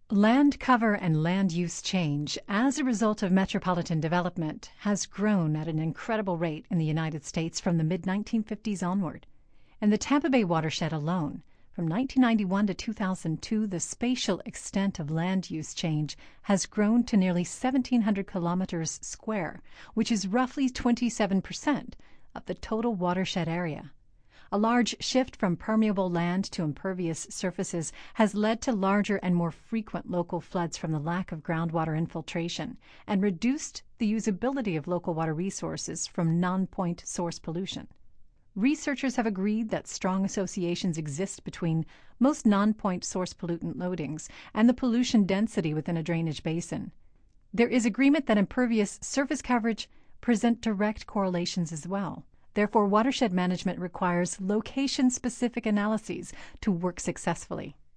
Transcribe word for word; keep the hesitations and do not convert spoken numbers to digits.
Land cover and land use change as a result of metropolitan development has grown at an incredible rate in the United States from the mid nineteen fifties onward. In the Tampa Bay watershed alone, from nineteen ninety-one to two thousand two, the spatial extent of land use change has grown to nearly seventeen hundred kilometers square, which is roughly twenty-seven percent of the total watershed area. A large shift from permeable land to impervious surfaces has led to larger and more frequent local floods from the lack of groundwater infiltration and reduced the usability of local water resources from non-point source pollution. Researchers have agreed that strong associations exist between most non-point source pollutant loadings and the pollution density within a drainage basin. There is agreement that impervious surface coverage present direct correlations as well. Therefore, watershed management requires location-specific analyses to work successfully.